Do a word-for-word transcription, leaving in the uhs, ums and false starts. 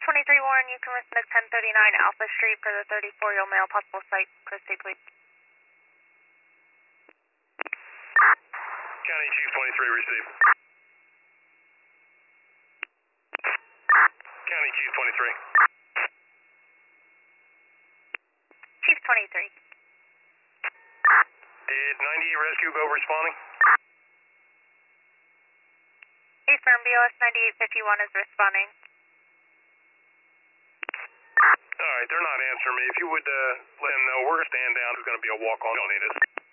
twenty-three Warren, you can listen to ten thirty-nine Alpha Street for the thirty-four-year-old male, possible site. Christy, please. County Chief twenty-three, receive. County Chief twenty-three. Chief twenty-three. Did ninety-eight Rescue go responding? Affirm, B O S ninety-eight fifty-one is responding. Alright, they're not answering me. If you would uh, let them know, we're going to stand down. There's going to be a walk-on. Don't need us.